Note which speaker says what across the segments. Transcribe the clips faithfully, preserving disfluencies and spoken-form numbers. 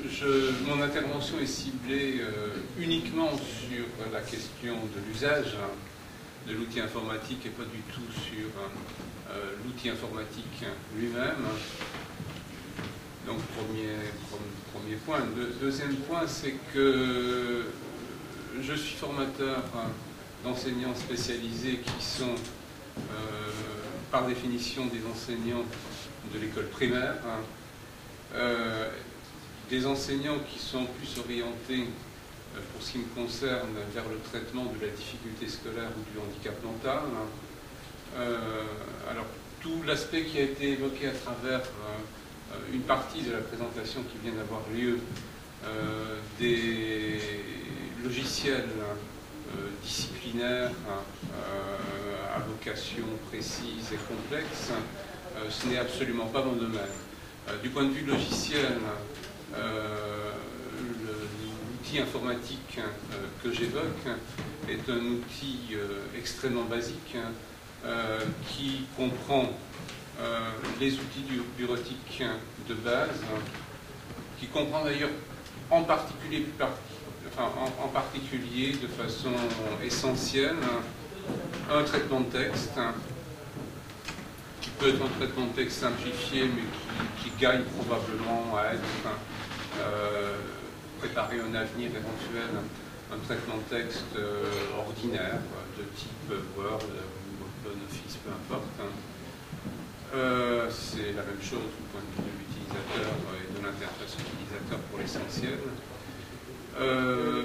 Speaker 1: je, mon intervention est ciblée euh, uniquement sur la question de l'usage de l'outil informatique et pas du tout sur euh, l'outil informatique lui-même. Donc, premier, premier point. De, deuxième point, c'est que je suis formateur d'enseignants spécialisés qui sont, euh, par définition, des enseignants de l'école primaire. Euh, des enseignants qui sont plus orientés, euh, pour ce qui me concerne, vers le traitement de la difficulté scolaire ou du handicap mental. Euh, alors, tout l'aspect qui a été évoqué à travers euh, une partie de la présentation qui vient d'avoir lieu, euh, des logiciels euh, disciplinaires euh, à vocation précise et complexe, euh, ce n'est absolument pas mon domaine. Euh, du point de vue logiciel, euh, l'outil informatique euh, que j'évoque est un outil euh, extrêmement basique euh, qui comprend euh, les outils du bureautique de base, qui comprend d'ailleurs en particulier, enfin, en, en particulier de façon essentielle un traitement de texte qui peut être un traitement de texte simplifié mais qui, qui gagne probablement à être euh, préparer un avenir éventuel, un traitement de texte euh, ordinaire de type Word ou OpenOffice, peu importe. Euh, c'est la même chose du point de vue de l'utilisateur et de l'interface utilisateur pour l'essentiel. Euh,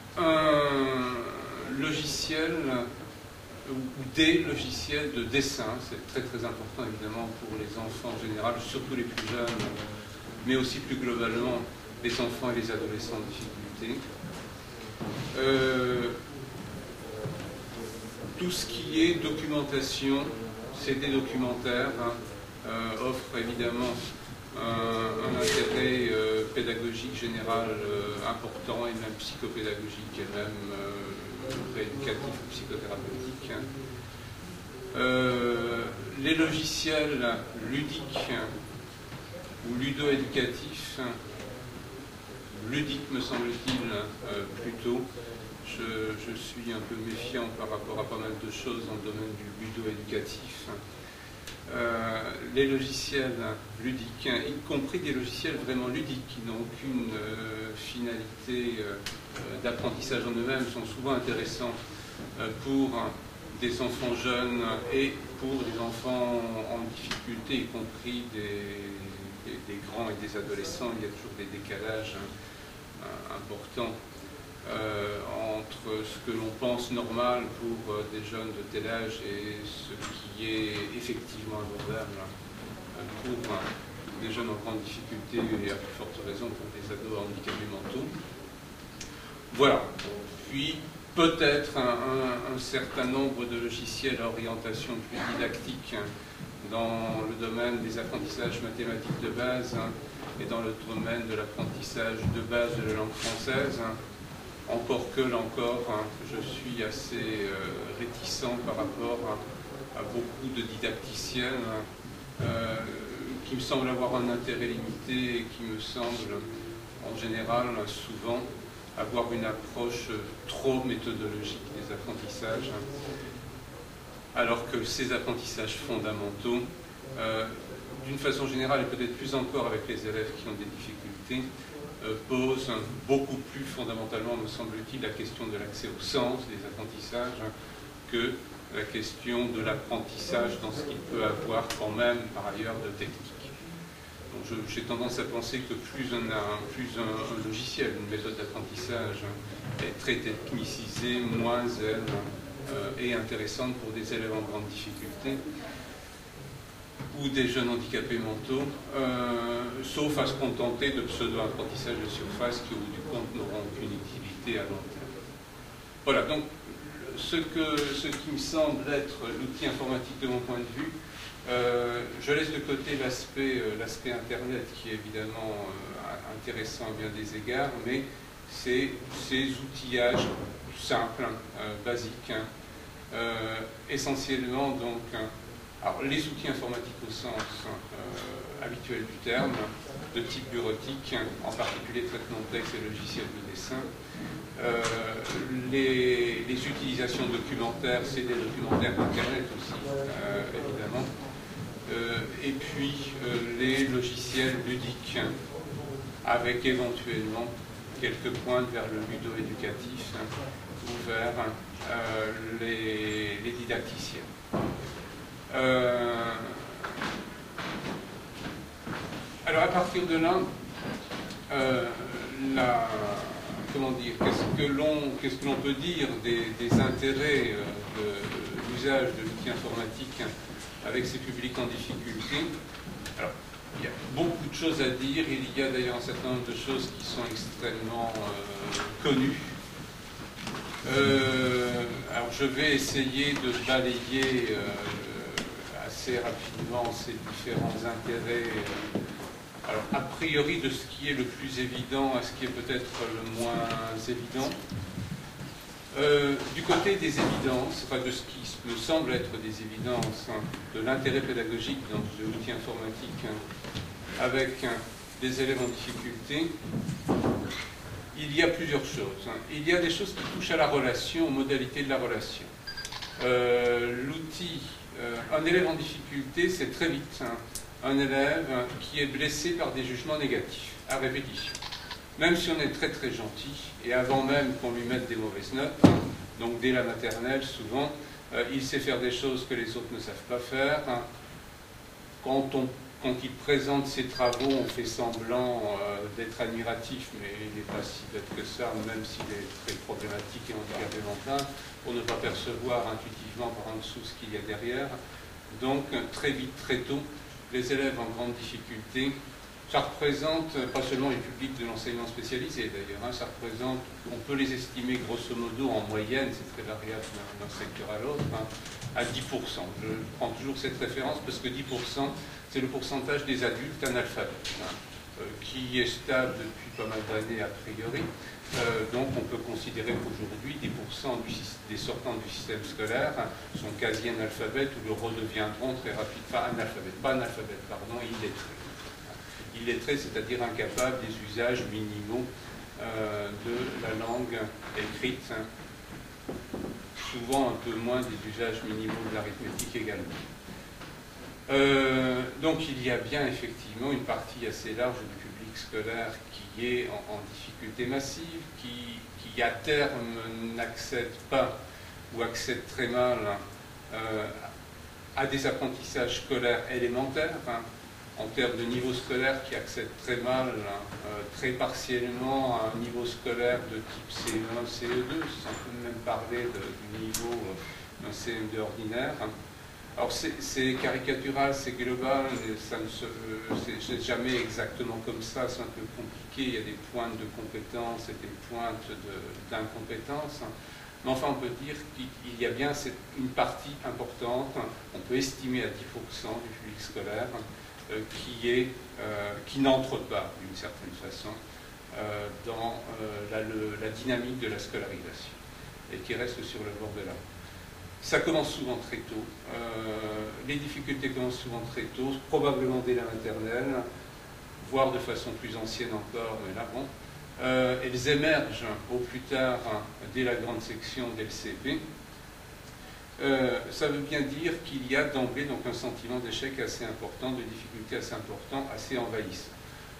Speaker 1: un logiciel ou des logiciels de dessin, c'est très très important évidemment pour les enfants en général, surtout les plus jeunes, mais aussi plus globalement les enfants et les adolescents en difficulté. Euh, tout ce qui est documentation, C D documentaire, hein, euh, offre évidemment un, un intérêt euh, pédagogique général euh, important et même psychopédagogique et même euh, rééducatif ou psychothérapeutique. Hein. Euh, les logiciels ludiques ou ludo-éducatifs, ludiques me semble-t-il euh, plutôt, je, je suis un peu méfiant par rapport à pas mal de choses dans le domaine du ludo-éducatif. Euh, les logiciels ludiques, y compris des logiciels vraiment ludiques qui n'ont aucune euh, finalité euh, d'apprentissage en eux-mêmes, sont souvent intéressants euh, pour des enfants jeunes et pour des enfants en difficulté, y compris des, des, des grands et des adolescents. Il y a toujours des décalages hein, importants Euh, entre ce que l'on pense normal pour euh, des jeunes de tel âge et ce qui est effectivement abordable euh, pour euh, des jeunes en grande difficulté et à plus forte raison pour des ados handicapés mentaux. Voilà. Puis peut-être un, un, un certain nombre de logiciels à orientation plus didactique hein, dans le domaine des apprentissages mathématiques de base hein, et dans le domaine de l'apprentissage de base de la langue française. Hein. Encore que, là encore, hein, je suis assez euh, réticent par rapport à, à beaucoup de didacticiens hein, euh, qui me semblent avoir un intérêt limité et qui me semblent, en général, souvent, avoir une approche trop méthodologique des apprentissages, hein, alors que ces apprentissages fondamentaux, euh, d'une façon générale, et peut-être plus encore avec les élèves qui ont des difficultés, pose beaucoup plus fondamentalement, me semble-t-il, la question de l'accès au sens des apprentissages hein, que la question de l'apprentissage dans ce qu'il peut avoir quand même, par ailleurs, de technique. J'ai tendance à penser que plus, on a, plus un, un logiciel, une méthode d'apprentissage hein, est très technicisée, moins elle euh, est intéressante pour des élèves en grande difficulté ou des jeunes handicapés mentaux, euh, sauf à se contenter de pseudo-apprentissage de surface qui, au bout du compte, n'auront aucune utilité à long terme. Voilà, donc ce, que, ce qui me semble être l'outil informatique de mon point de vue, euh, je laisse de côté l'aspect euh, l'aspect Internet qui est évidemment euh, intéressant à bien des égards, mais c'est ces outillages simples, euh, basiques, hein, euh, essentiellement donc... Hein, alors, les outils informatiques au sens euh, habituel du terme, de type bureautique, en particulier traitement de texte et logiciels de dessin. Euh, les, les utilisations documentaires, c'est des documentaires d'Internet aussi, euh, évidemment. Euh, et puis euh, les logiciels ludiques, avec éventuellement quelques pointes vers le ludo-éducatif ou vers euh, les, les didacticiens. Euh, alors à partir de là, euh, la, comment dire, qu'est-ce que l'on qu'est-ce que l'on peut dire des, des intérêts de, de l'usage de l'outil informatique avec ces publics en difficulté? Alors, il y a beaucoup de choses à dire. Il y a d'ailleurs un certain nombre de choses qui sont extrêmement euh, connues. Euh, alors, je vais essayer de balayer euh, assez rapidement ces différents intérêts. Euh, alors, a priori, de ce qui est le plus évident à ce qui est peut-être le moins évident. Euh, du côté des évidences, enfin de ce qui me semble être des évidences, hein, de l'intérêt pédagogique dans l'outil informatique hein, avec hein, des élèves en difficulté, il y a plusieurs choses. Hein. Il y a des choses qui touchent à la relation, aux modalités de la relation. Euh, l'outil, euh, un élève en difficulté, c'est très vite hein, un élève hein, qui est blessé par des jugements négatifs, à répétition. Même si on est très très gentil, et avant même qu'on lui mette des mauvaises notes, hein, donc dès la maternelle souvent, euh, il sait faire des choses que les autres ne savent pas faire. Hein. Quand, on, quand il présente ses travaux, on fait semblant euh, d'être admiratif, mais il n'est pas si bête que ça, même s'il est très problématique et handicapé mental, pour ne pas percevoir intuitivement par en dessous ce qu'il y a derrière. Donc très vite, très tôt, les élèves en grande difficulté, ça représente pas seulement les publics de l'enseignement spécialisé d'ailleurs, hein, ça représente, on peut les estimer grosso modo en moyenne, c'est très variable d'un secteur à l'autre, hein, à dix pour cent. Je prends toujours cette référence parce que dix pour cent, c'est le pourcentage des adultes analphabètes, hein, euh, qui est stable depuis pas mal d'années a priori. Euh, donc on peut considérer qu'aujourd'hui dix pour cent du, des sortants du système scolaire hein, sont quasi analphabètes ou le redeviendront très rapidement, pas analphabètes, pas analphabètes, pardon, illettrés. Illettrés, c'est-à-dire incapables des usages minimaux euh, de la langue écrite, hein, souvent un peu moins des usages minimaux de l'arithmétique également. Euh, donc il y a bien effectivement une partie assez large du public scolaire qui est en, en difficulté massive, qui, qui à terme n'accède pas ou accède très mal euh, à des apprentissages scolaires élémentaires, hein, en termes de niveau scolaire qui accède très mal, euh, très partiellement à un niveau scolaire de type C E un, C E deux, sans même parler de, du niveau euh, d'un C M deux ordinaire. Alors c'est caricatural, c'est global, ça ne se, c'est jamais exactement comme ça, c'est un peu compliqué, il y a des pointes de compétences et des pointes d'incompétence. Mais enfin, on peut dire qu'il y a bien cette, une partie importante, on peut estimer à dix pour cent du public scolaire, euh, qui, est, euh, qui n'entre pas, d'une certaine façon, euh, dans euh, la, le, la dynamique de la scolarisation, et qui reste sur le bord de la route. Ça commence souvent très tôt, euh, les difficultés commencent souvent très tôt, probablement dès la maternelle, voire de façon plus ancienne encore, mais là bon. Euh, elles émergent au plus tard dès la grande section dès le C P. Euh, ça veut bien dire qu'il y a d'emblée donc un sentiment d'échec assez important, de difficulté assez important, assez envahissant.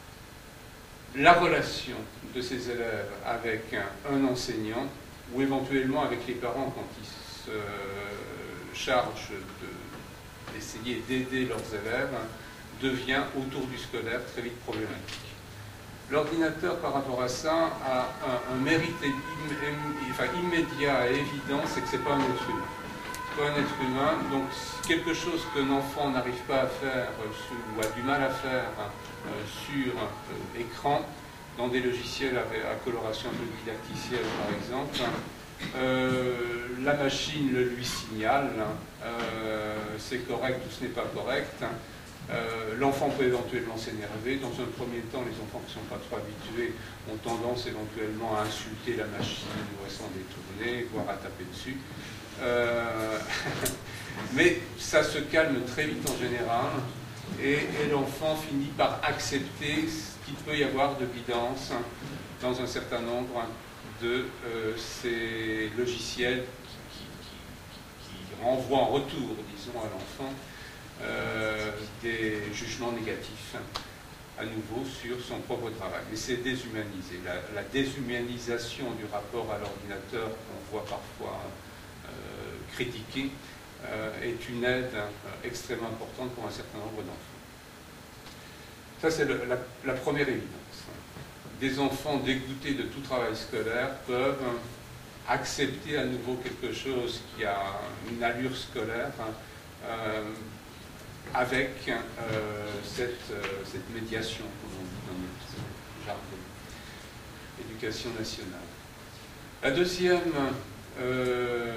Speaker 1: La relation de ces élèves avec un, un enseignant, ou éventuellement avec les parents quand ils se chargent d'essayer de, d'aider leurs élèves, devient autour du scolaire très vite problématique. L'ordinateur, par rapport à ça, a un, un mérite im, im, enfin, immédiat et évident, c'est que ce n'est pas un être humain. Ce n'est pas un être humain, donc quelque chose qu'un enfant n'arrive pas à faire, ou a du mal à faire euh, sur euh, écran, dans des logiciels à, à coloration un peu didacticielle, par exemple, euh, la machine le lui signale, euh, c'est correct ou ce n'est pas correct. Euh, L'enfant peut éventuellement s'énerver. Dans un premier temps, les enfants qui ne sont pas trop habitués ont tendance éventuellement à insulter la machine ou à s'en détourner, voire à taper dessus. Euh, mais ça se calme très vite en général et, et l'enfant finit par accepter ce qu'il peut y avoir de guidance dans un certain nombre de euh, ces logiciels qui, qui, qui, qui renvoient en retour, disons, à l'enfant euh, des jugements négatifs, à nouveau, sur son propre travail. Et c'est déshumanisé. La, la déshumanisation du rapport à l'ordinateur qu'on voit parfois euh, critiqué euh, est une aide euh, extrêmement importante pour un certain nombre d'enfants. Ça, c'est la, la première évidence. Des enfants dégoûtés de tout travail scolaire peuvent accepter à nouveau quelque chose qui a une allure scolaire euh, avec euh, cette, euh, cette médiation, comme on dit dans notre jargon, éducation nationale. La deuxième, euh,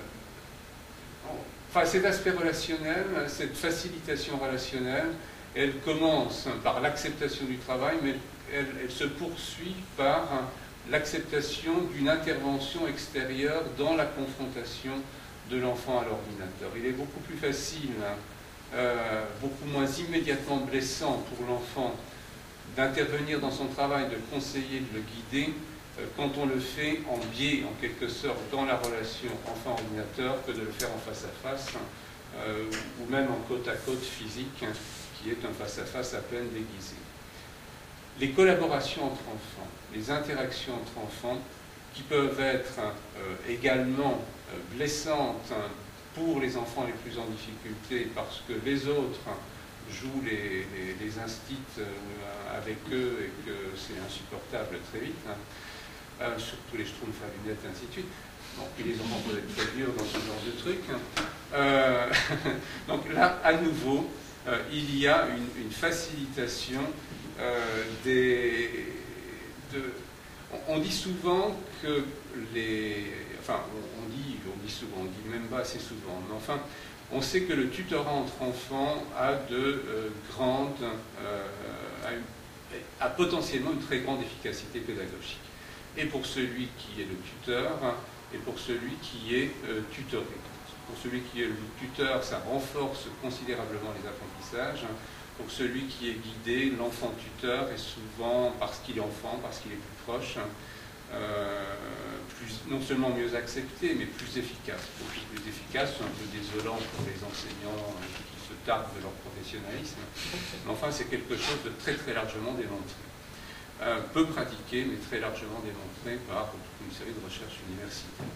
Speaker 1: enfin cet aspect relationnel, cette facilitation relationnelle, elle commence par l'acceptation du travail, mais elle, elle se poursuit par l'acceptation d'une intervention extérieure dans la confrontation de l'enfant à l'ordinateur. Il est beaucoup plus facile, euh, beaucoup moins immédiatement blessant pour l'enfant d'intervenir dans son travail, de conseiller, de le guider, euh, quand on le fait en biais, en quelque sorte, dans la relation enfant-ordinateur, que de le faire en face-à-face, euh, ou même en côte-à-côte physique, qui est un face-à-face à peine déguisé. Les collaborations entre enfants, les interactions entre enfants, qui peuvent être euh, également euh, blessantes pour les enfants les plus en difficulté, parce que les autres jouent les, les, les instits euh, avec eux et que c'est insupportable très vite, hein. euh, surtout les schtroumpfs à lunettes et ainsi de suite. Bon, puis les enfants peuvent être très durs dans ce genre de truc. Hein. Euh, donc là, à nouveau, euh, il y a une, une facilitation euh, des... De, on, on dit souvent que les... Enfin, on, on, dit, on dit souvent, on dit même pas assez souvent, mais enfin, on sait que le tutorat entre enfants a de euh, grandes... Euh, a, une, a potentiellement une très grande efficacité pédagogique. Et pour celui qui est le tuteur, et pour celui qui est euh, tutoré. Pour celui qui est le tuteur, ça renforce considérablement les apprentissages. Pour celui qui est guidé, l'enfant tuteur est souvent, parce qu'il est enfant, parce qu'il est plus proche, euh, plus, non seulement mieux accepté, mais plus efficace. Beaucoup plus efficace, c'est un peu désolant pour les enseignants qui se targuent de leur professionnalisme. Mais enfin, c'est quelque chose de très très largement démontré. Euh, peu pratiqué, mais très largement démontré par toute une série de recherches universitaires.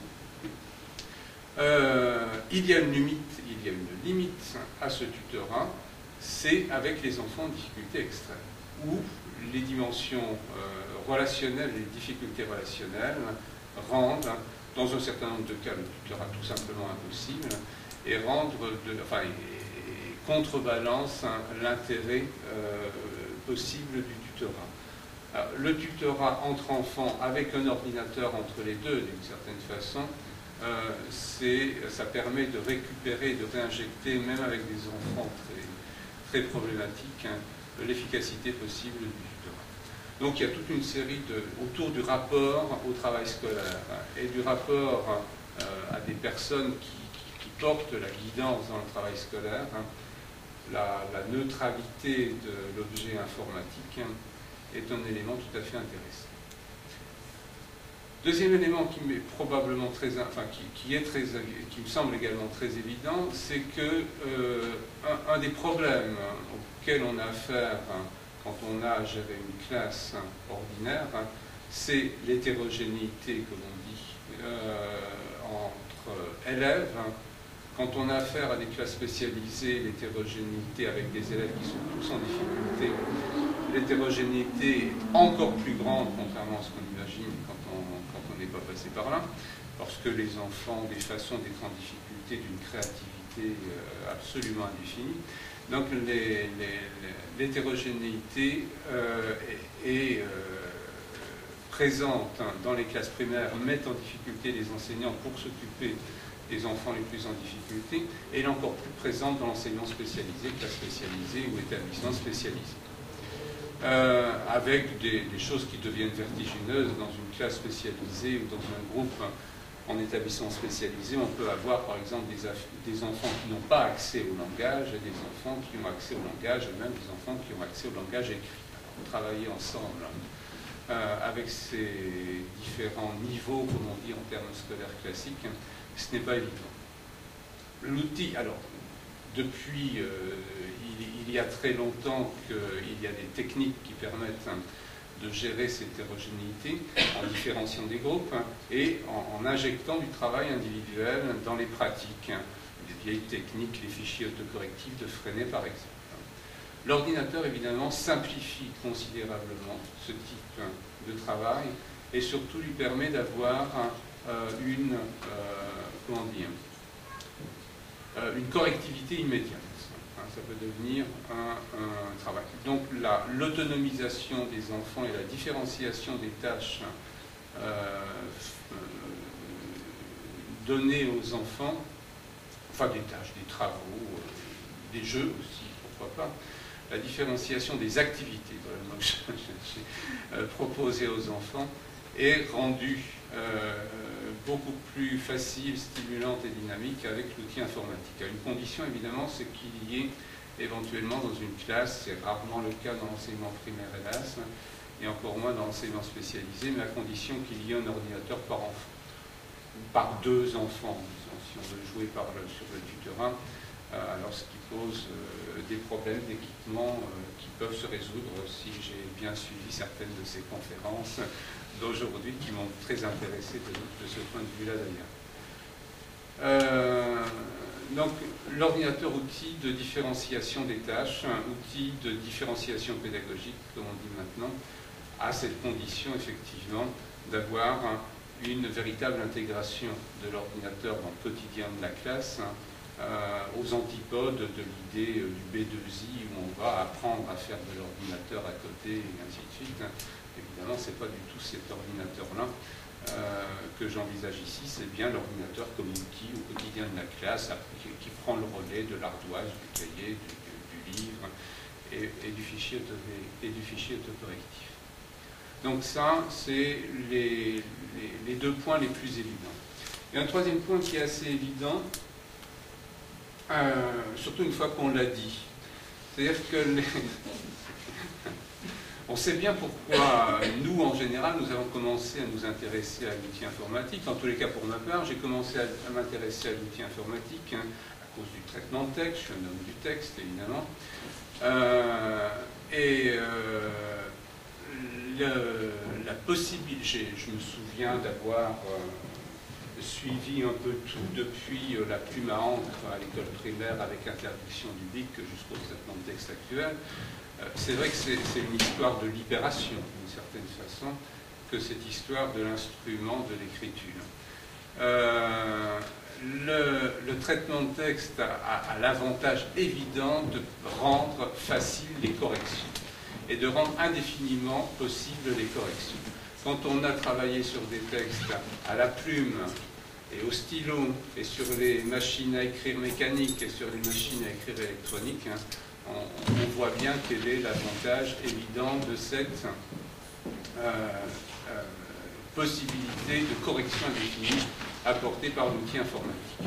Speaker 1: Euh, il y a une limite, il y a une limite à ce tutorat, c'est avec les enfants en difficulté extrême, où les dimensions euh, relationnelles, les difficultés relationnelles rendent, dans un certain nombre de cas, le tutorat tout simplement impossible, et rendent, de, enfin, et, et contrebalance hein, l'intérêt euh, possible du tutorat. Alors, le tutorat entre enfants avec un ordinateur entre les deux, d'une certaine façon, euh, ça permet de récupérer, de réinjecter, même avec des enfants très, très problématiques, hein, l'efficacité possible du tutorat. Donc il y a toute une série de, autour du rapport au travail scolaire hein, et du rapport euh, à des personnes qui, qui, qui portent la guidance dans le travail scolaire, hein, la, la neutralité de l'objet informatique, hein, est un élément tout à fait intéressant. Deuxième élément qui m'est probablement très, enfin qui, qui est très, qui me semble également très évident, c'est que euh, un, un des problèmes auxquels on a affaire hein, quand on a à gérer une classe hein, ordinaire, hein, c'est l'hétérogénéité, comme on dit, euh, entre élèves. Hein. Quand on a affaire à des classes spécialisées, l'hétérogénéité avec des élèves qui sont tous en difficulté, l'hétérogénéité est encore plus grande, contrairement à ce qu'on imagine quand on quand on n'est pas passé par là, parce que les enfants ont des façons d'être en difficulté d'une créativité euh, absolument indéfinie. Donc l'hétérogénéité euh, est, est euh, présente hein, dans les classes primaires, met en difficulté les enseignants pour s'occuper des enfants les plus en difficulté, et elle est encore plus présente dans l'enseignement spécialisé, classe spécialisée ou établissement spécialisé. Euh, avec des, des choses qui deviennent vertigineuses dans une classe spécialisée ou dans un groupe en établissement spécialisé, on peut avoir par exemple des, des enfants qui n'ont pas accès au langage et des enfants qui ont accès au langage et même des enfants qui ont accès au langage écrit. Travailler ensemble euh, avec ces différents niveaux, comme on dit en termes scolaires classiques, ce n'est pas évident. L'outil, alors, depuis, euh, il, il y a très longtemps qu'il y a des techniques qui permettent hein, de gérer cette hétérogénéité en différenciant des groupes hein, et en, en injectant du travail individuel dans les pratiques. Hein, les vieilles techniques, les fichiers autocorrectifs de Freinet par exemple. L'ordinateur, évidemment, simplifie considérablement ce type hein, de travail et surtout lui permet d'avoir euh, une, euh, comment dire, euh, une correctivité immédiate. Hein, ça peut devenir un, un travail. Donc l'autonomisation des enfants et la différenciation des tâches euh, euh, données aux enfants, enfin des tâches, des travaux, euh, des jeux aussi, pourquoi pas, la différenciation des activités euh, proposées aux enfants est rendue euh, beaucoup plus facile, stimulante et dynamique avec l'outil informatique. À une condition, évidemment, c'est qu'il y ait éventuellement dans une classe, c'est rarement le cas dans l'enseignement primaire, hélas, et encore moins dans l'enseignement spécialisé, mais à condition qu'il y ait un ordinateur par enfant, ou par deux enfants, disons, si on veut jouer par le, sur le tutorat. Alors, ce qui pose euh, des problèmes d'équipement euh, qui peuvent se résoudre si j'ai bien suivi certaines de ces conférences d'aujourd'hui qui m'ont très intéressé de, de ce point de vue-là d'ailleurs. Euh, donc, l'ordinateur, outil de différenciation des tâches, un outil de différenciation pédagogique, comme on dit maintenant, a cette condition effectivement d'avoir une véritable intégration de l'ordinateur dans le quotidien de la classe, hein, Euh, aux antipodes de l'idée euh, du B deux I où on va apprendre à faire de l'ordinateur à côté et ainsi de suite. Hein. Évidemment, ce n'est pas du tout cet ordinateur-là euh, que j'envisage ici, c'est bien l'ordinateur comme outil au quotidien de la classe qui, qui prend le relais de l'ardoise, du cahier, du, du, du livre et, et, du fichier auto, et du fichier autocorrectif. Donc ça, c'est les, les, les deux points les plus évidents. Et un troisième point qui est assez évident, Euh, surtout une fois qu'on l'a dit. C'est-à-dire que les... on sait bien pourquoi nous, en général, nous avons commencé à nous intéresser à l'outil informatique. En tous les cas, pour ma part, j'ai commencé à, à m'intéresser à l'outil informatique hein, à cause du traitement de texte. Je suis un homme du texte, évidemment. Euh, et euh, le, la possibilité... Je me souviens d'avoir... Euh, suivi un peu tout depuis euh, la plume à encre à l'école primaire avec interdiction du bic jusqu'au traitement de texte actuel. Euh, c'est vrai que c'est une histoire de libération, d'une certaine façon, que cette histoire de l'instrument de l'écriture. Euh, le, le traitement de texte a, a, a l'avantage évident de rendre facile les corrections et de rendre indéfiniment possible les corrections. Quand on a travaillé sur des textes à la plume et au stylo, et sur les machines à écrire mécaniques et sur les machines à écrire électroniques, hein, on, on voit bien quel est l'avantage évident de cette euh, euh, possibilité de correction indéfinie apportée par l'outil informatique.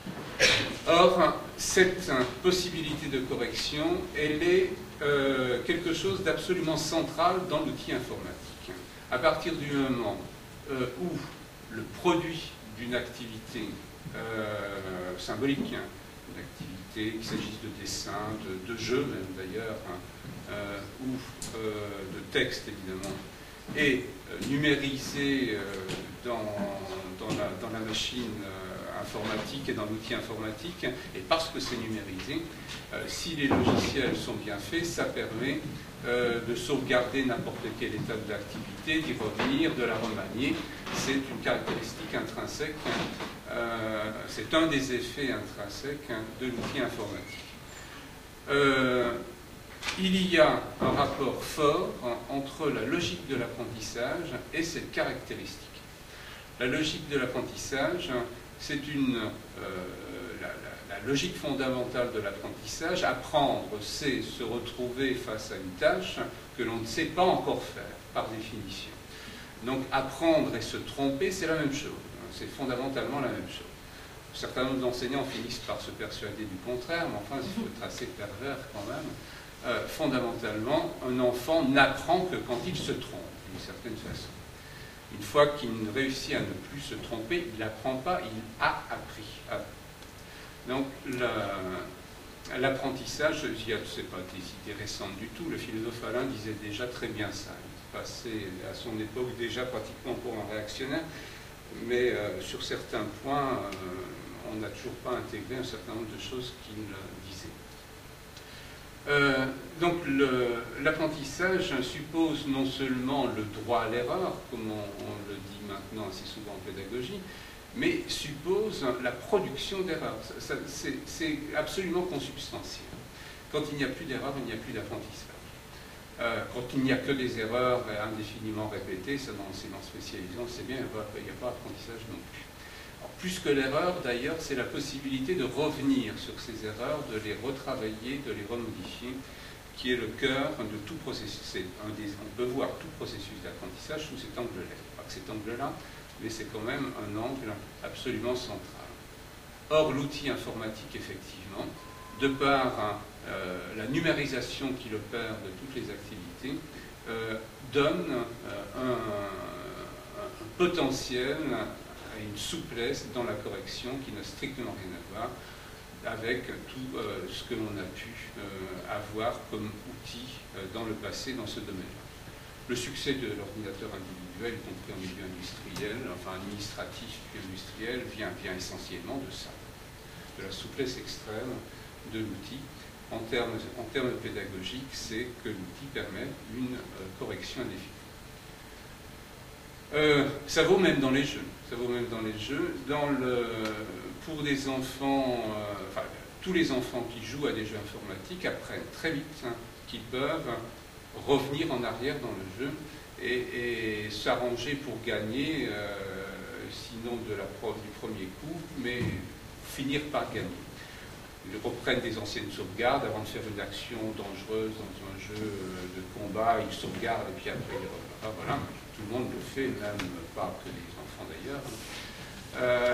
Speaker 1: Or, cette possibilité de correction, elle est euh, quelque chose d'absolument central dans l'outil informatique. À partir du moment euh, où le produit d'une activité euh, symbolique, hein, une activité, qu'il s'agisse de dessin, de, de jeu même d'ailleurs, hein, euh, ou euh, de texte évidemment, est euh, numérisé euh, dans, dans, la, dans la machine euh, informatique et dans l'outil informatique, et parce que c'est numérisé, euh, si les logiciels sont bien faits, ça permet euh, de sauvegarder n'importe quelle étape d'activité, d'y revenir, de la remanier. C'est une caractéristique intrinsèque, euh, c'est un des effets intrinsèques hein, de l'outil informatique. Euh, il y a un rapport fort hein, entre la logique de l'apprentissage et cette caractéristique. La logique de l'apprentissage, c'est une... Euh, la, la, la logique fondamentale de l'apprentissage. Apprendre, c'est se retrouver face à une tâche que l'on ne sait pas encore faire, par définition. Donc apprendre et se tromper, c'est la même chose. c'est fondamentalement la même chose. Un certain nombre d'enseignants finissent par se persuader du contraire, mais enfin, il faut être assez pervers quand même. Euh, fondamentalement, un enfant n'apprend que quand il se trompe, d'une certaine façon. Une fois qu'il réussit à ne plus se tromper, il n'apprend pas, il a appris. Donc, l'apprentissage, ce n'est pas des idées récentes du tout, le philosophe Alain disait déjà très bien ça. Il passait à son époque déjà pratiquement pour un réactionnaire, mais euh, sur certains points, euh, on n'a toujours pas intégré un certain nombre de choses qu'il disait. Euh, donc l'apprentissage suppose non seulement le droit à l'erreur, comme on, on le dit maintenant assez souvent en pédagogie, mais suppose la production d'erreurs. C'est absolument consubstantiel. Quand il n'y a plus d'erreurs, il n'y a plus d'apprentissage. Euh, quand il n'y a que des erreurs indéfiniment répétées, ça dans l'enseignement spécialisé, on sait bien, il n'y a pas d'apprentissage non plus. Plus que l'erreur, d'ailleurs, c'est la possibilité de revenir sur ces erreurs, de les retravailler, de les remodifier, qui est le cœur de tout processus. Un des, on peut voir tout processus d'apprentissage sous cet angle-là. Pas que cet angle-là, mais c'est quand même un angle absolument central. Or, l'outil informatique, effectivement, de par euh, la numérisation qu'il opère de toutes les activités, euh, donne euh, un, un, un potentiel une souplesse dans la correction qui n'a strictement rien à voir avec tout euh, ce que l'on a pu euh, avoir comme outil euh, dans le passé dans ce domaine-là. Le succès de l'ordinateur individuel, y compris en milieu industriel, enfin administratif puis industriel, vient, vient essentiellement de ça, de la souplesse extrême de l'outil. En termes, en termes pédagogiques, c'est que l'outil permet une euh, correction indéfinie. Euh, ça vaut même dans les jeux. Ça vaut même dans les jeux. Dans le, pour des enfants, euh, enfin, tous les enfants qui jouent à des jeux informatiques apprennent très vite hein, qu'ils peuvent revenir en arrière dans le jeu et, et s'arranger pour gagner, euh, sinon de la preuve du premier coup, mais finir par gagner. Ils reprennent des anciennes sauvegardes avant de faire une action dangereuse dans un jeu de combat, ils sauvegardent et puis après ils reviennent. Enfin, voilà. Tout le monde le fait, même pas que les enfants d'ailleurs. Euh,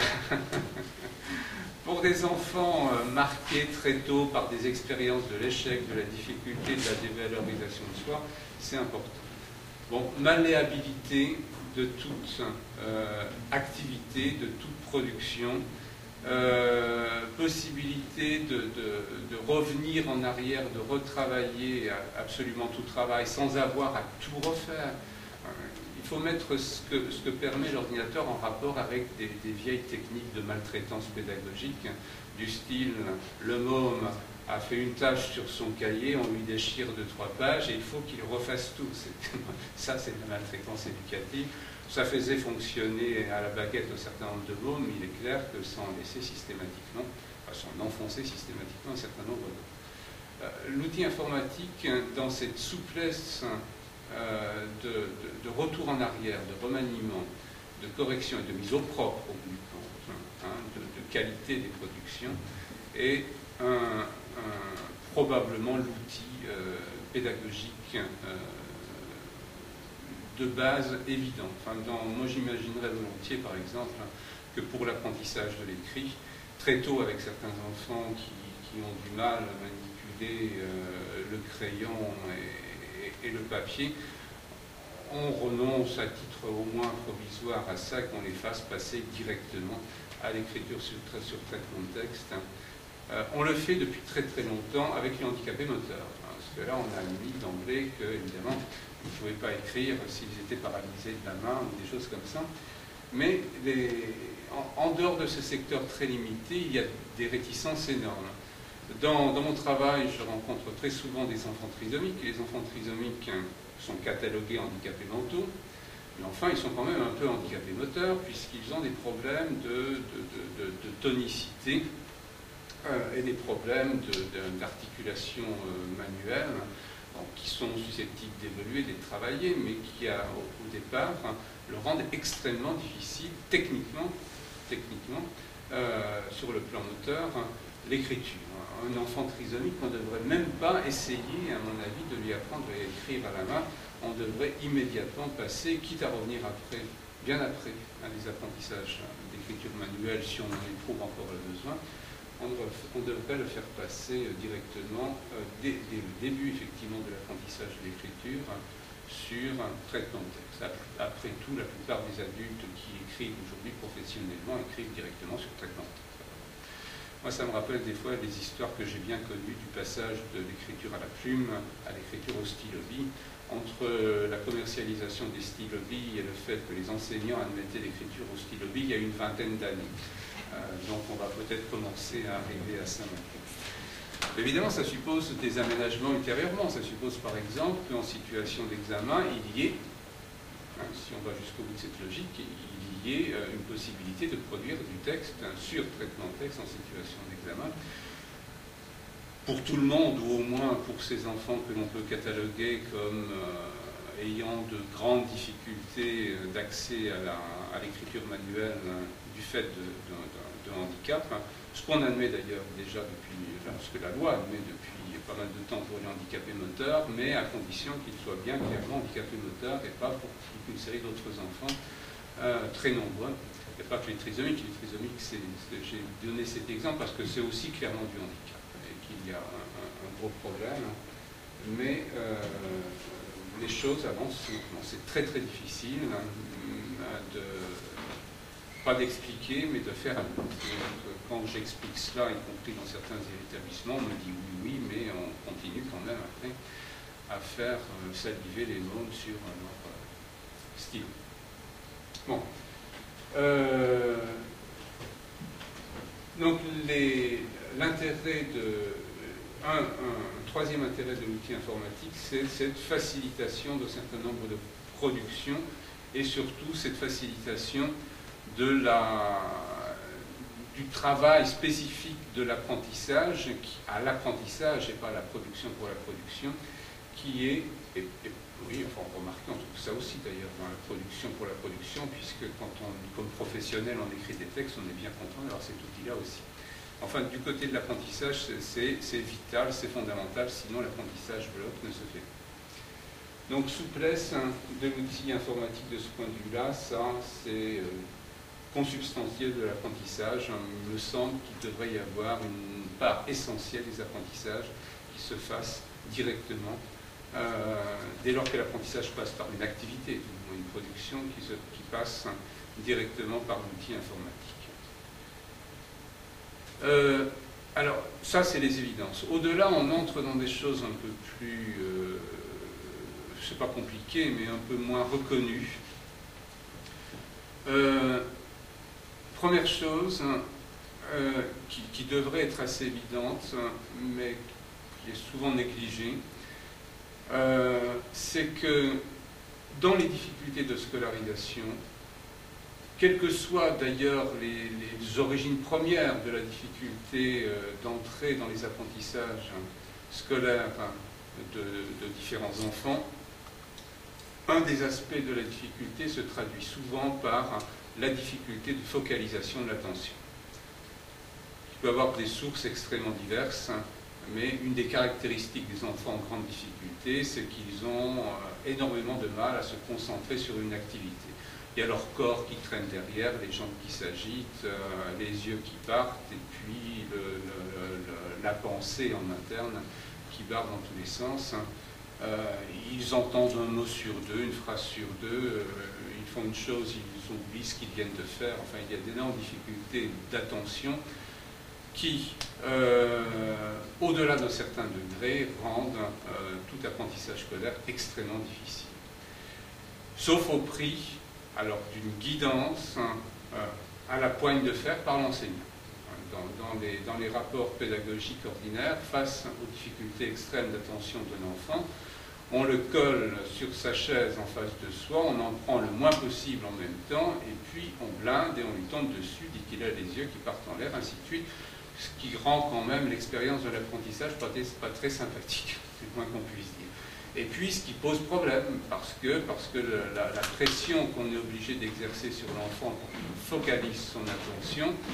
Speaker 1: pour des enfants euh, marqués très tôt par des expériences de l'échec, de la difficulté, de la dévalorisation de soi, c'est important. Bon, malléabilité de toute euh, activité, de toute production, euh, possibilité de, de, de revenir en arrière, de retravailler absolument tout travail sans avoir à tout refaire. Il faut mettre ce que, ce que permet l'ordinateur en rapport avec des, des vieilles techniques de maltraitance pédagogique, du style le môme a fait une tâche sur son cahier, on lui déchire deux, trois pages et il faut qu'il refasse tout. Ça, c'est de la maltraitance éducative. Ça faisait fonctionner à la baguette un certain nombre de mômes, mais il est clair que sans laisser systématiquement, enfin sans enfoncer systématiquement un certain nombre de... Euh, L'outil informatique, dans cette souplesse Euh, de, de, de retour en arrière, de remaniement, de correction et de mise au propre au bout du compte, hein, de, de qualité des productions, est un, un, probablement l'outil euh, pédagogique euh, de base évident. Enfin, dans, moi j'imaginerais volontiers par exemple que pour l'apprentissage de l'écrit, très tôt avec certains enfants qui, qui ont du mal à manipuler euh, le crayon et et le papier, on renonce à titre au moins provisoire à ça, qu'on les fasse passer directement à l'écriture sur, sur traitement de texte. Euh, on le fait depuis très très longtemps avec les handicapés moteurs, hein, parce que là on a admis d'emblée que, évidemment, ils ne pouvaient pas écrire s'ils étaient paralysés de la main ou des choses comme ça. Mais les, en, en dehors de ce secteur très limité, il y a des réticences énormes. Dans, dans mon travail, je rencontre très souvent des enfants trisomiques. Les enfants trisomiques sont catalogués handicapés mentaux, mais enfin, ils sont quand même un peu handicapés moteurs, puisqu'ils ont des problèmes de, de, de, de, de tonicité euh, et des problèmes d'articulation de, de, euh, manuelle, donc, qui sont susceptibles d'évoluer, d'être travaillés, mais qui, a, au, au départ, hein, le rendent extrêmement difficile, techniquement, techniquement euh, sur le plan moteur, l'écriture. Un enfant trisomique, on ne devrait même pas essayer, à mon avis, de lui apprendre à écrire à la main. On devrait immédiatement passer, quitte à revenir après, bien après, à des apprentissages d'écriture manuelle, si on en éprouve encore le besoin. On devrait, on devrait le faire passer directement, euh, dès, dès le début, effectivement, de l'apprentissage de l'écriture, sur un traitement de texte. Après tout, la plupart des adultes qui écrivent aujourd'hui professionnellement écrivent directement sur traitement de texte. Moi, ça me rappelle des fois des histoires que j'ai bien connues du passage de l'écriture à la plume à l'écriture au stylo-bille. Entre la commercialisation des stylo-billes et le fait que les enseignants admettaient l'écriture au stylo-bille, il y a une vingtaine d'années. Euh, donc on va peut-être commencer à arriver à ça maintenant. Évidemment, ça suppose des aménagements ultérieurement. Ça suppose par exemple qu'en situation d'examen, il y ait, hein, si on va jusqu'au bout de cette logique, il y ait euh, une possibilité de produire du texte, un sur-traitement de texte en situation d'examen, pour tout le monde, ou au moins pour ces enfants que l'on peut cataloguer comme euh, ayant de grandes difficultés d'accès à l'écriture manuelle hein, du fait de, de, de, de handicap, hein, ce qu'on admet d'ailleurs déjà depuis, enfin, ce que la loi admet depuis pas mal de temps pour les handicapés moteurs, mais à condition qu'ils soient bien clairement handicapés moteurs et pas pour une série d'autres enfants euh, très nombreux. Il n'y a pas que les trisomiques, les trisomiques, j'ai donné cet exemple parce que c'est aussi clairement du handicap. Il y a un, un, un gros problème, mais euh, les choses avancent. C'est très très difficile hein, de, pas d'expliquer, mais de faire. Quand j'explique cela, y compris dans certains établissements, on me dit oui, oui, mais on continue quand même après à faire euh, saliver les mômes sur leur euh, stylo. Bon. Euh, donc l'intérêt de Un, un, un troisième intérêt de l'outil informatique, c'est cette facilitation d'un certain nombre de productions et surtout cette facilitation de la, du travail spécifique de l'apprentissage, à l'apprentissage et pas à la production pour la production, qui est, et, et, oui, enfin remarquez, on trouve ça aussi d'ailleurs dans la production pour la production, puisque quand on, comme professionnel, on écrit des textes, on est bien content d'avoir cet outil-là aussi. Enfin, du côté de l'apprentissage, c'est vital, c'est fondamental, sinon l'apprentissage bloque, ne se fait pas. Donc, souplesse hein, de l'outil informatique de ce point de vue-là, ça, c'est euh, consubstantiel de l'apprentissage. Il me semble qu'il devrait y avoir une part essentielle des apprentissages qui se fassent directement, euh, dès lors que l'apprentissage passe par une activité, une production qui, se, qui passe hein, directement par l'outil informatique. Euh, alors, ça, c'est les évidences. Au-delà, on entre dans des choses un peu plus, euh, je ne sais pas compliquées, mais un peu moins reconnues. Euh, première chose, euh, qui, qui devrait être assez évidente, mais qui est souvent négligée, euh, c'est que dans les difficultés de scolarisation, quelles que soient d'ailleurs les, les origines premières de la difficulté euh, d'entrer dans les apprentissages scolaires hein, de, de différents enfants, un des aspects de la difficulté se traduit souvent par la difficulté de focalisation de l'attention. Il peut y avoir des sources extrêmement diverses, hein, mais une des caractéristiques des enfants en grande difficulté, c'est qu'ils ont euh, énormément de mal à se concentrer sur une activité. Il y a leur corps qui traîne derrière, les jambes qui s'agitent, euh, les yeux qui partent, et puis le, le, le, la pensée en interne qui barre dans tous les sens. Euh, ils entendent un mot sur deux, une phrase sur deux, euh, ils font une chose, ils oublient ce qu'ils viennent de faire. Enfin, il y a d'énormes difficultés d'attention qui, euh, au-delà d'un certain degré, rendent euh, tout apprentissage scolaire extrêmement difficile. Sauf au prix alors d'une guidance hein, euh, à la poigne de fer par l'enseignant. Dans, dans, les, dans les rapports pédagogiques ordinaires, face aux difficultés extrêmes d'attention d'un enfant, on le colle sur sa chaise en face de soi, on en prend le moins possible en même temps, et puis on blinde et on lui tombe dessus, dit qu'il a les yeux qui partent en l'air, ainsi de suite, ce qui rend quand même l'expérience de l'apprentissage pas, pas très sympathique, c'est le moins qu'on puisse dire. Et puis, ce qui pose problème, parce que, parce que la, la pression qu'on est obligé d'exercer sur l'enfant pour qu'il focalise son attention,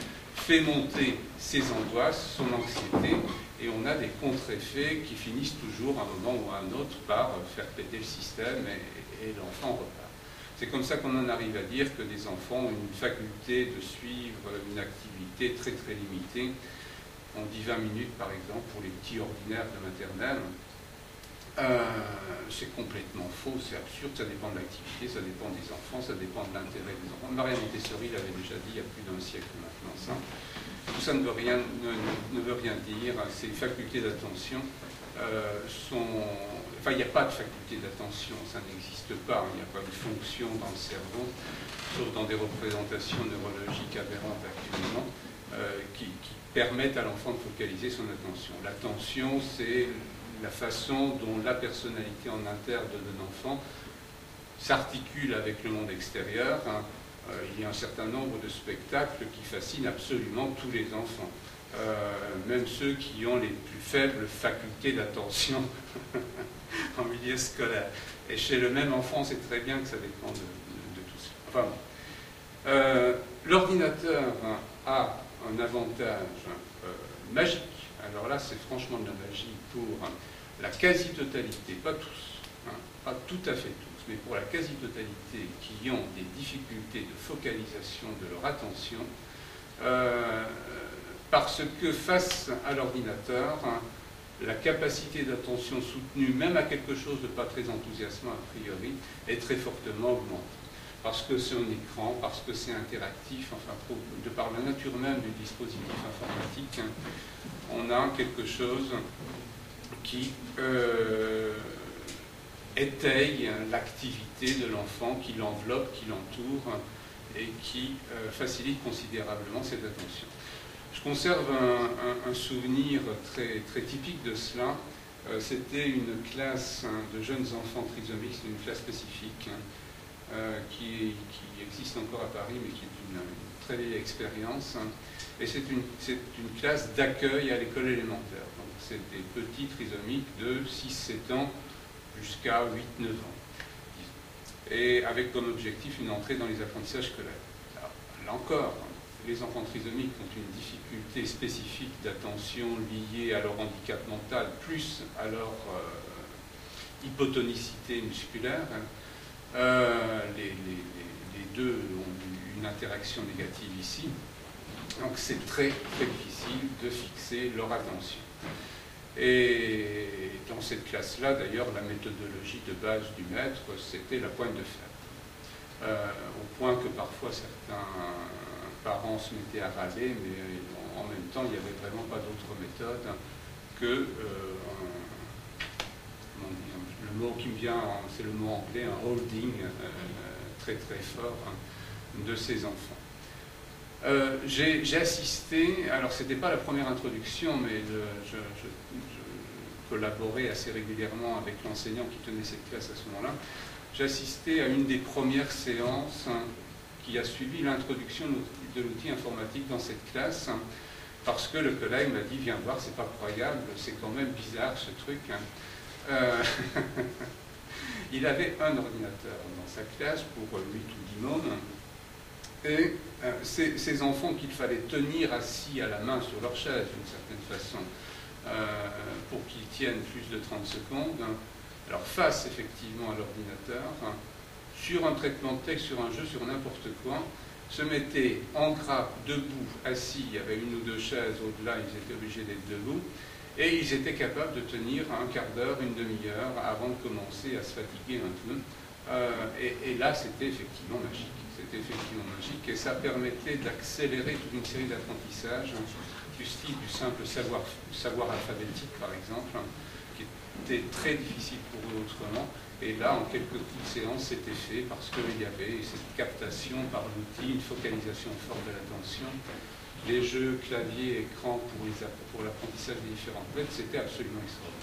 Speaker 1: fait monter ses angoisses, son anxiété, et on a des contre-effets qui finissent toujours à un moment ou à un autre par faire péter le système et, et l'enfant repart. C'est comme ça qu'on en arrive à dire que des enfants ont une faculté de suivre une activité très très limitée. On dit vingt minutes par exemple pour les petits ordinaires de maternelle. Euh, c'est complètement faux, c'est absurde, ça dépend de l'activité, ça dépend des enfants, ça dépend de l'intérêt des enfants. Maria Montessori l'avait déjà dit il y a plus d'un siècle maintenant. Ça. Tout ça ne veut rien, ne, ne veut rien dire, ces facultés d'attention euh, sont... Enfin, il n'y a pas de faculté d'attention, ça n'existe pas, il n'y a pas de fonction dans le cerveau, sauf dans des représentations neurologiques aberrantes actuellement, euh, qui, qui permettent à l'enfant de focaliser son attention. L'attention, c'est la façon dont la personnalité en interne d'un enfant s'articule avec le monde extérieur. Hein. Euh, il y a un certain nombre de spectacles qui fascinent absolument tous les enfants, euh, même ceux qui ont les plus faibles facultés d'attention en milieu scolaire. Et chez le même enfant, c'est très bien que ça dépend de, de, de tout ça. Enfin, bon. euh, l'ordinateur hein, a un avantage euh, magique. Alors là, c'est franchement de la magie pour hein, la quasi-totalité, pas tous, hein, pas tout à fait tous, mais pour la quasi-totalité qui ont des difficultés de focalisation de leur attention, euh, parce que face à l'ordinateur, hein, la capacité d'attention soutenue, même à quelque chose de pas très enthousiasmant a priori, est très fortement augmentée. Parce que c'est un écran, parce que c'est interactif, enfin, de par la nature même du dispositif informatique, hein, on a quelque chose qui euh, étaye l'activité de l'enfant, qui l'enveloppe, qui l'entoure et qui euh, facilite considérablement cette attention. Je conserve un, un, un souvenir très, très typique de cela. Euh, C'était une classe hein, de jeunes enfants trisomiques, c'est une classe spécifique hein, euh, qui, qui existe encore à Paris, mais qui est une, une très vieille expérience. Hein. Et c'est une, une classe d'accueil à l'école élémentaire. Donc c'est des petits trisomiques de six sept ans jusqu'à huit neuf ans. Et avec comme objectif une entrée dans les apprentissages scolaires. Alors, là encore, les enfants trisomiques ont une difficulté spécifique d'attention liée à leur handicap mental, plus à leur euh, hypotonicité musculaire. Euh, les, les, les, les deux ont une interaction négative ici. Donc c'est très, très difficile de fixer leur attention. Et dans cette classe-là, d'ailleurs, la méthodologie de base du maître, c'était la pointe de fer. Euh, au point que parfois certains parents se mettaient à râler, mais en même temps, il n'y avait vraiment pas d'autre méthode que, euh, un, comment dire, le mot qui me vient, c'est le mot anglais, un holding euh, très très fort hein, de ces enfants. Euh, j'ai assisté, alors c'était pas la première introduction, mais le, je, je, je collaborais assez régulièrement avec l'enseignant qui tenait cette classe à ce moment-là. J'ai assisté à une des premières séances hein, qui a suivi l'introduction de l'outil informatique dans cette classe, hein, parce que le collègue m'a dit, viens voir, c'est pas croyable, c'est quand même bizarre ce truc. Hein. Euh, il avait un ordinateur dans sa classe pour huit ou dix mômes. Et euh, ces, ces enfants qu'il fallait tenir assis à la main sur leur chaise d'une certaine façon euh, pour qu'ils tiennent plus de trente secondes, hein, alors face effectivement à l'ordinateur, hein, sur un traitement de texte, sur un jeu, sur n'importe quoi, se mettaient en grappe, debout, assis, il y avait une ou deux chaises au-delà, ils étaient obligés d'être debout, et ils étaient capables de tenir un quart d'heure, une demi-heure avant de commencer à se fatiguer un peu. Euh, et, et là, c'était effectivement magique. C'était effectivement magique et ça permettait d'accélérer toute une série d'apprentissages, hein, du style du simple savoir, savoir alphabétique, par exemple, hein, qui était très difficile pour eux autrement. Et là, en quelques petites séances, c'était fait parce qu'il y avait cette captation par l'outil, une focalisation forte de l'attention, les jeux clavier, écran pour l'apprentissage des différentes lettres, c'était absolument extraordinaire.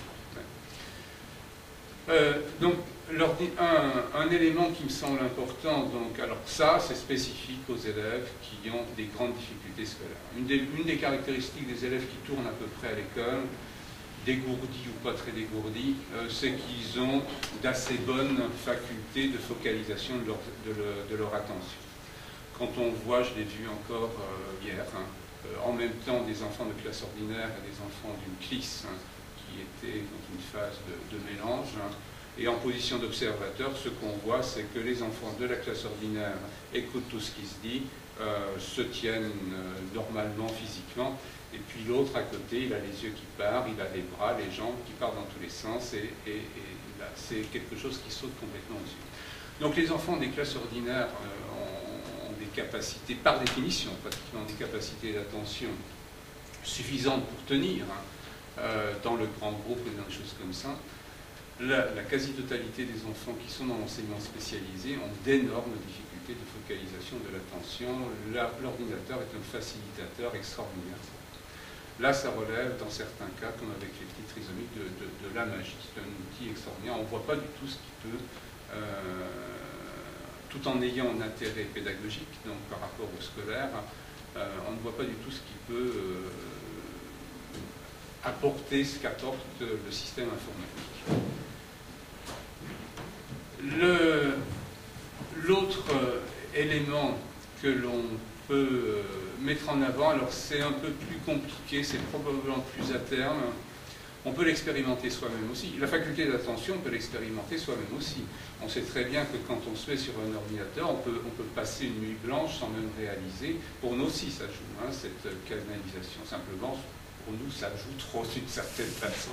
Speaker 1: Euh, donc, un, un élément qui me semble important, donc, alors ça, c'est spécifique aux élèves qui ont des grandes difficultés scolaires. Une des, une des caractéristiques des élèves qui tournent à peu près à l'école, dégourdis ou pas très dégourdis, euh, c'est qu'ils ont d'assez bonnes facultés de focalisation de leur, de le, de leur attention. Quand on voit, je l'ai vu encore euh, hier, hein, euh, en même temps des enfants de classe ordinaire et des enfants d'une CLIS, hein, qui étaient dans une phase de, de mélange. Hein. Et en position d'observateur, ce qu'on voit, c'est que les enfants de la classe ordinaire écoutent tout ce qui se dit, euh, se tiennent euh, normalement physiquement, et puis l'autre à côté, il a les yeux qui partent, il a les bras, les jambes qui partent dans tous les sens, et, et, et là, c'est quelque chose qui saute complètement au-dessus. Donc les enfants des classes ordinaires euh, ont, ont des capacités, par définition, pratiquement des capacités d'attention suffisantes pour tenir, hein, euh, dans le grand groupe et dans des choses comme ça. La, la quasi-totalité des enfants qui sont dans l'enseignement spécialisé ont d'énormes difficultés de focalisation de l'attention. L'ordinateur est un facilitateur extraordinaire. Là, ça relève, dans certains cas, comme avec les petits trisomiques, de, de, de la magie. C'est un outil extraordinaire. On ne voit pas du tout ce qui peut, euh, tout en ayant un intérêt pédagogique, donc par rapport au scolaire, euh, on ne voit pas du tout ce qui peut euh, apporter ce qu'apporte le système informatique. L'autre élément que l'on peut mettre en avant, alors c'est un peu plus compliqué, c'est probablement plus à terme, on peut l'expérimenter soi-même aussi. La faculté d'attention, on peut l'expérimenter soi-même aussi. On sait très bien que quand on se met sur un ordinateur, on peut, on peut passer une nuit blanche sans même réaliser. Pour nous aussi, ça joue, hein, cette canalisation. Simplement, pour nous, ça joue trop d'une certaine façon.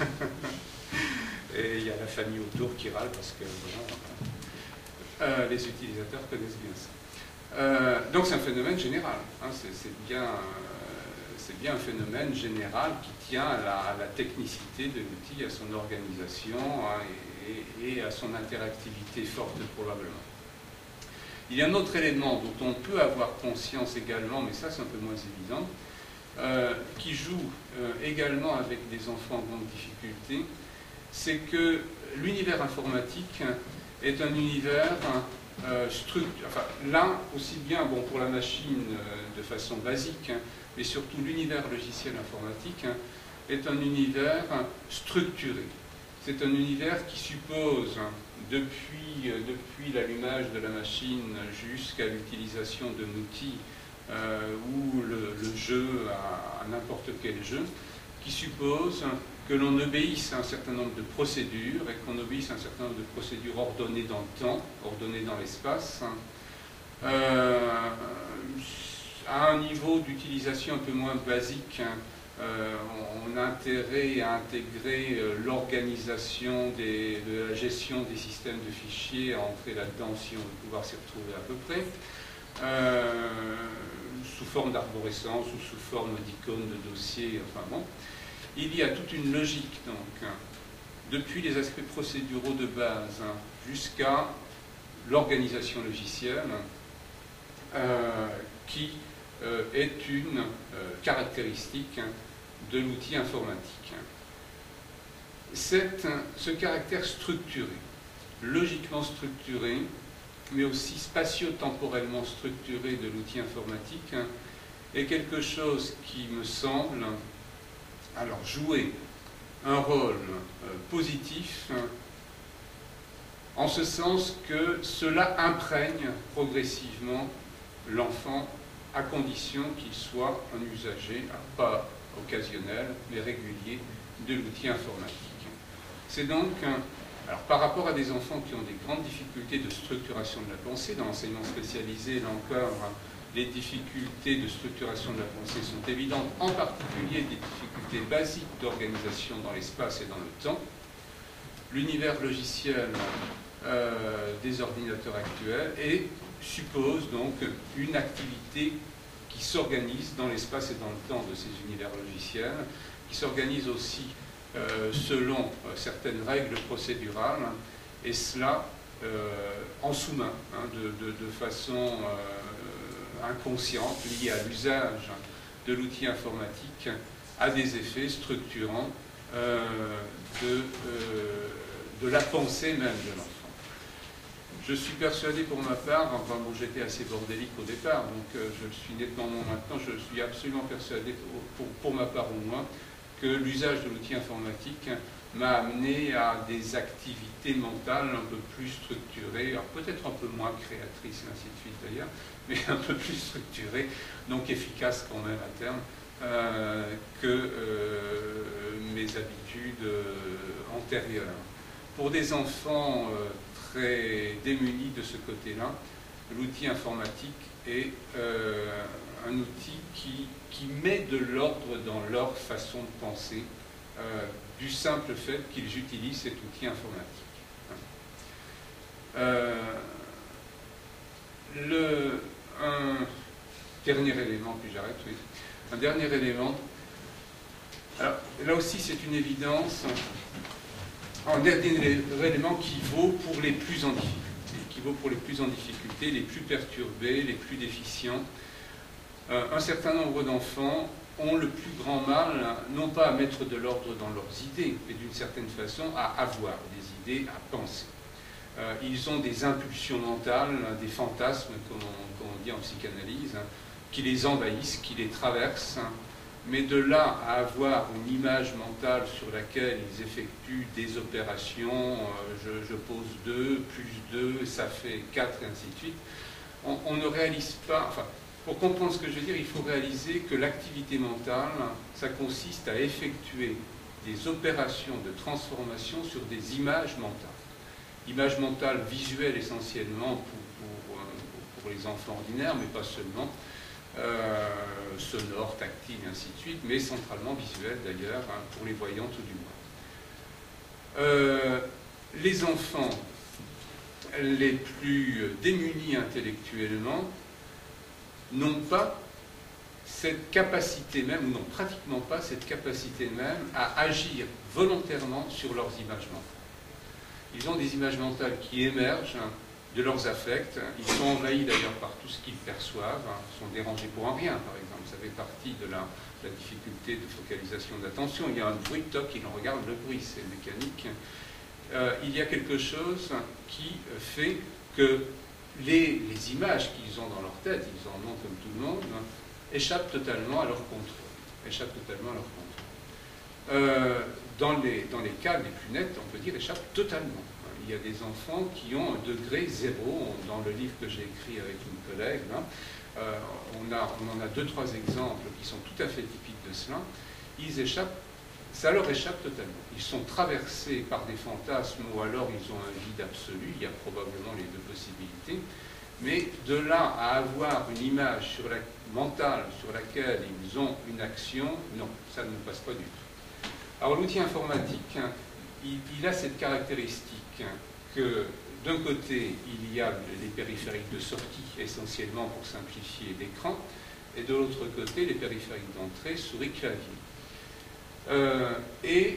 Speaker 1: Et il y a la famille autour qui râle parce que voilà, euh, les utilisateurs connaissent bien ça. Euh, donc c'est un phénomène général. Hein, c'est bien, euh, bien un phénomène général qui tient à la, à la technicité de l'outil, à son organisation, hein, et, et, et à son interactivité forte probablement. Il y a un autre élément dont on peut avoir conscience également, mais ça c'est un peu moins évident, euh, qui joue euh, également avec des enfants en grande difficulté, c'est que l'univers informatique est un univers euh, structuré, enfin là aussi bien bon, pour la machine euh, de façon basique, hein, mais surtout l'univers logiciel informatique hein, est un univers structuré. C'est un univers qui suppose, hein, depuis, euh, depuis l'allumage de la machine jusqu'à l'utilisation d'un outil euh, ou le, le jeu à, à n'importe quel jeu, qui suppose que l'on obéisse à un certain nombre de procédures et qu'on obéisse à un certain nombre de procédures ordonnées dans le temps, ordonnées dans l'espace, euh, à un niveau d'utilisation un peu moins basique. Hein, euh, on a intérêt à intégrer euh, l'organisation de la gestion des systèmes de fichiers, à entrer là-dedans si on veut pouvoir s'y retrouver à peu près, euh, sous forme d'arborescence ou sous forme d'icônes de dossiers, enfin bon. Il y a toute une logique, donc, hein, depuis les aspects procéduraux de base hein, jusqu'à l'organisation logicielle, euh, qui euh, est une euh, caractéristique hein, de l'outil informatique. C'est hein, ce caractère structuré, logiquement structuré, mais aussi spatio-temporellement structuré de l'outil informatique, hein, est quelque chose qui me semble alors jouer un rôle euh, positif hein, en ce sens que cela imprègne progressivement l'enfant à condition qu'il soit un usager, alors pas occasionnel, mais régulier de l'outil informatique. C'est donc, hein, alors par rapport à des enfants qui ont des grandes difficultés de structuration de la pensée, dans l'enseignement spécialisé, là encore, hein, les difficultés de structuration de la pensée sont évidentes, en particulier des difficultés basiques d'organisation dans l'espace et dans le temps. L'univers logiciel euh, des ordinateurs actuels et suppose donc une activité qui s'organise dans l'espace et dans le temps de ces univers logiciels, qui s'organise aussi euh, selon euh, certaines règles procédurales, et cela euh, en sous-main, hein, de, de, de façon euh, inconsciente, liée à l'usage de l'outil informatique, a des effets structurants euh, de, euh, de la pensée même de l'enfant. Je suis persuadé pour ma part, enfin bon, j'étais assez bordélique au départ, donc euh, je le suis nettement moins maintenant, je suis absolument persuadé, pour, pour, pour ma part au moins, que l'usage de l'outil informatique m'a amené à des activités mentales un peu plus structurées, alors peut-être un peu moins créatrices, et ainsi de suite d'ailleurs, mais un peu plus structurées, donc efficaces quand même à terme, euh, que euh, mes habitudes euh, antérieures. Pour des enfants euh, très démunis de ce côté-là, l'outil informatique est euh, un outil qui, qui met de l'ordre dans leur façon de penser, euh, du simple fait qu'ils utilisent cet outil informatique. Euh, le, un dernier élément, puis j'arrête, oui. Un dernier élément. Alors, là aussi, c'est une évidence. Un dernier élément qui vaut pour les plus en difficulté, qui vaut pour les plus en difficulté, les plus perturbés, les plus déficients. Euh, un certain nombre d'enfants ont le plus grand mal, non pas à mettre de l'ordre dans leurs idées, mais d'une certaine façon à avoir des idées, à penser. Euh, ils ont des impulsions mentales, des fantasmes, comme on, comme on dit en psychanalyse, hein, qui les envahissent, qui les traversent, hein, mais de là à avoir une image mentale sur laquelle ils effectuent des opérations, euh, je, je pose deux, plus deux, ça fait quatre, et ainsi de suite, on, on ne réalise pas... Enfin, pour comprendre ce que je veux dire, il faut réaliser que l'activité mentale, ça consiste à effectuer des opérations de transformation sur des images mentales. Images mentales visuelles essentiellement pour, pour, pour les enfants ordinaires, mais pas seulement, euh, sonores, tactiles, et ainsi de suite, mais centralement visuelles d'ailleurs, hein, pour les voyants tout du moins. Euh, les enfants les plus démunis intellectuellement n'ont pas cette capacité même, ou n'ont pratiquement pas cette capacité même à agir volontairement sur leurs images mentales. Ils ont des images mentales qui émergent de leurs affects, ils sont envahis d'ailleurs par tout ce qu'ils perçoivent, sont dérangés pour un rien par exemple, ça fait partie de la, de la difficulté de focalisation d'attention. Il y a un bruit, toc, ils en regardent le bruit, c'est mécanique. Euh, il y a quelque chose qui fait que Les, les images qu'ils ont dans leur tête, ils en ont comme tout le monde, échappent totalement à leur contrôle. Échappent totalement à leur contrôle. Euh, dans, les, dans les cas les plus nets, on peut dire échappent totalement. Il y a des enfants qui ont un degré zéro. Dans le livre que j'ai écrit avec une collègue, là, euh, on, a, on en a deux, trois exemples qui sont tout à fait typiques de cela. Ils échappent, ça leur échappe totalement. Ils sont traversés par des fantasmes ou alors ils ont un vide absolu, il y a probablement les deux possibilités, mais de là à avoir une image sur la, mentale sur laquelle ils ont une action, non, ça ne passe pas du tout. Alors l'outil informatique, il, il a cette caractéristique que d'un côté, il y a les périphériques de sortie, essentiellement pour simplifier l'écran, et de l'autre côté, les périphériques d'entrée, souris, clavier. Euh, et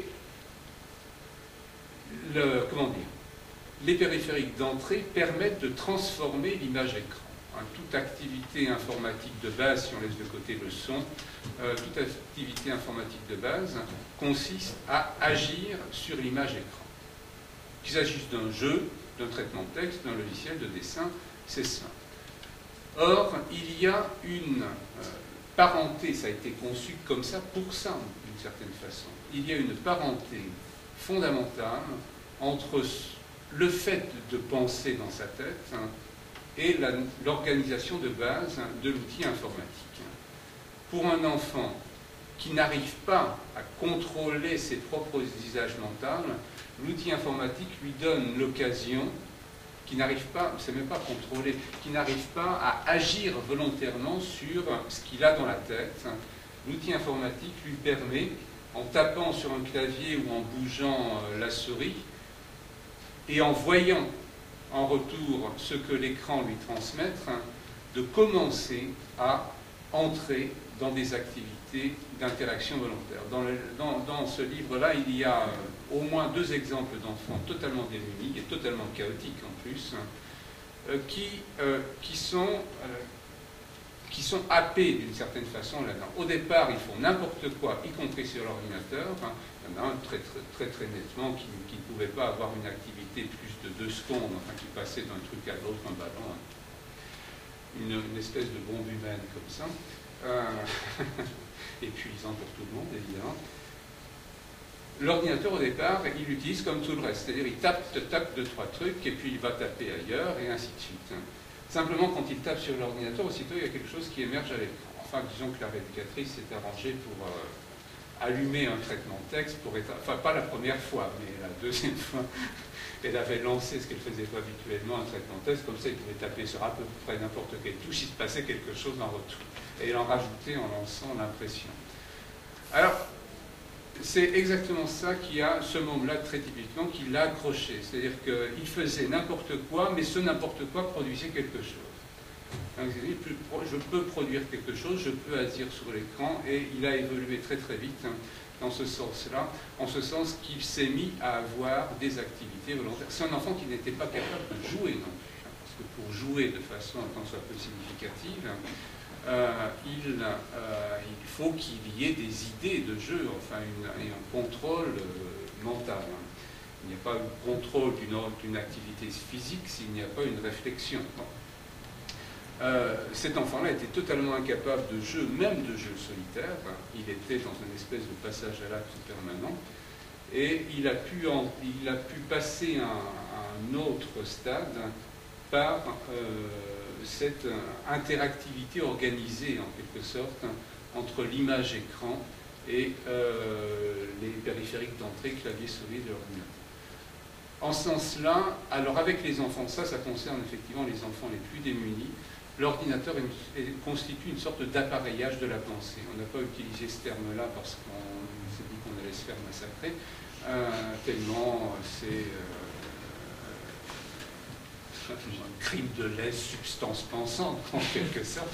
Speaker 1: le, comment dire, les périphériques d'entrée permettent de transformer l'image écran. Hein, toute activité informatique de base, si on laisse de côté le son, euh, toute activité informatique de base consiste à agir sur l'image écran. Qu'il s'agisse d'un jeu, d'un traitement de texte, d'un logiciel de dessin, c'est simple. Or, il y a une euh, parenté, ça a été conçu comme ça pour ça, d'une certaine façon. Il y a une parenté fondamentale entre le fait de penser dans sa tête hein, et l'organisation de base hein, de l'outil informatique. Pour un enfant qui n'arrive pas à contrôler ses propres usages mentaux, l'outil informatique lui donne l'occasion, qui n'arrive pas, c'est même pas contrôler, qui n'arrive pas à agir volontairement sur ce qu'il a dans la tête. L'outil informatique lui permet, en tapant sur un clavier ou en bougeant la souris, et en voyant en retour ce que l'écran lui transmet, de commencer à entrer dans des activités d'interaction volontaire. Dans, le, dans, dans ce livre-là, il y a euh, au moins deux exemples d'enfants totalement démunis et totalement chaotiques en plus, euh, qui, euh, qui, sont, euh, qui sont happés d'une certaine façon là-dedans. Au départ, ils font n'importe quoi, y compris sur l'ordinateur. Enfin, il y en a un très très, très, très nettement qui ne pouvait pas avoir une activité plus de deux secondes, enfin qui passait d'un truc à l'autre, un ballon, une, une espèce de bombe humaine comme ça. Euh, épuisant pour tout le monde, évidemment. l'ordinateur, au départ, il l'utilise comme tout le reste. C'est-à-dire, il tape, tape deux, trois trucs, et puis il va taper ailleurs, et ainsi de suite. Simplement, quand il tape sur l'ordinateur, aussitôt, il y a quelque chose qui émerge à l'écran. Enfin, disons que la rééducatrice s'est arrangée pour euh, allumer un traitement de texte, pour être, enfin, pas la première fois, mais la deuxième fois, elle avait lancé ce qu'elle faisait pas habituellement, un traitement de texte, comme ça, il pouvait taper sur à peu près n'importe quelle touche, il se passait quelque chose en retour. Et elle en rajoutait en lançant l'impression. Alors, c'est exactement ça qui a, ce môme-là, très typiquement, qui l'a accroché. C'est-à-dire qu'il faisait n'importe quoi, mais ce n'importe quoi produisait quelque chose. Donc, je peux produire quelque chose, je peux agir sur l'écran, et il a évolué très très vite hein, dans ce sens-là, en ce sens qu'il s'est mis à avoir des activités volontaires. C'est un enfant qui n'était pas capable de jouer non plus, hein, parce que pour jouer de façon un tant soit peu significative, Euh, il, euh, il faut qu'il y ait des idées de jeu, enfin une, un contrôle euh, mental. Il n'y a pas un contrôle d'une activité physique s'il n'y a pas une réflexion. Bon. Euh, cet enfant-là était totalement incapable de jeu, même de jeu solitaire. Il était dans une espèce de passage à l'acte permanent. Et il a pu, en, il a pu passer à un, un autre stade par... Euh, cette interactivité organisée en quelque sorte entre l'image écran et euh, les périphériques d'entrée, clavier, souris de l'ordinateur. En ce sens-là, alors avec les enfants, ça, ça concerne effectivement les enfants les plus démunis, l'ordinateur constitue une sorte d'appareillage de la pensée. On n'a pas utilisé ce terme-là parce qu'on s'est dit qu'on allait se faire massacrer, euh, tellement c'est... Euh, un crime de lèse substance pensante, en quelque sorte.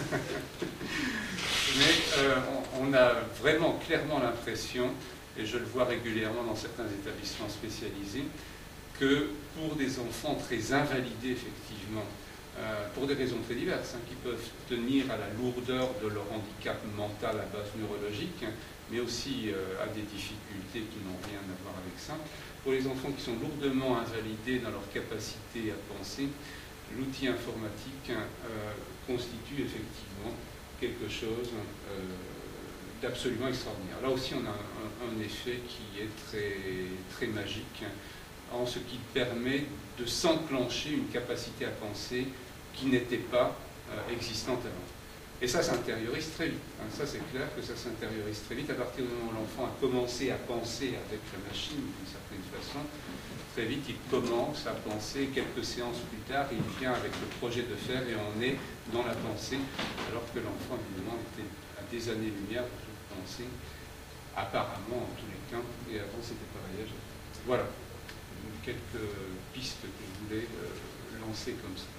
Speaker 1: Mais euh, on, on a vraiment clairement l'impression, et je le vois régulièrement dans certains établissements spécialisés, que pour des enfants très invalidés, effectivement, euh, pour des raisons très diverses, hein, qui peuvent tenir à la lourdeur de leur handicap mental à base neurologique, hein, mais aussi euh, à des difficultés qui n'ont rien à voir avec ça. Pour les enfants qui sont lourdement invalidés dans leur capacité à penser, l'outil informatique euh, constitue effectivement quelque chose euh, d'absolument extraordinaire. Là aussi, on a un, un effet qui est très, très magique, en ce qui permet de s'enclencher une capacité à penser qui n'était pas euh, existante avant. Et ça s'intériorise très vite. Hein. Ça, c'est clair que ça s'intériorise très vite. À partir du moment où l'enfant a commencé à penser avec la machine, d'une certaine façon, très vite, il commence à penser. Quelques séances plus tard, il vient avec le projet de faire et on est dans la pensée, alors que l'enfant, évidemment, était à des années-lumière de penser, apparemment, en tous les cas, et avant, c'était pareil. Voilà. Quelques pistes que je voulais euh, lancer comme ça.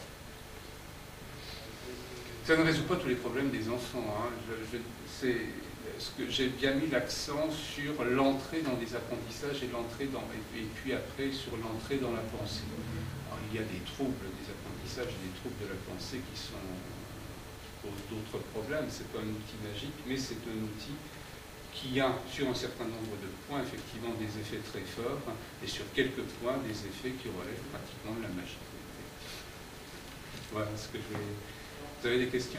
Speaker 1: Ça ne résout pas tous les problèmes des enfants. Hein. Je, je, c'est ce que j'ai bien mis l'accent sur l'entrée dans des apprentissages et l'entrée dans et, et puis après sur l'entrée dans la pensée. Alors, il y a des troubles des apprentissages et des troubles de la pensée qui sont qui posent d'autres problèmes. C'est pas un outil magique, mais c'est un outil qui a sur un certain nombre de points effectivement des effets très forts et sur quelques points des effets qui relèvent pratiquement de la magie. Voilà ce que je vais. Vous avez des questions ?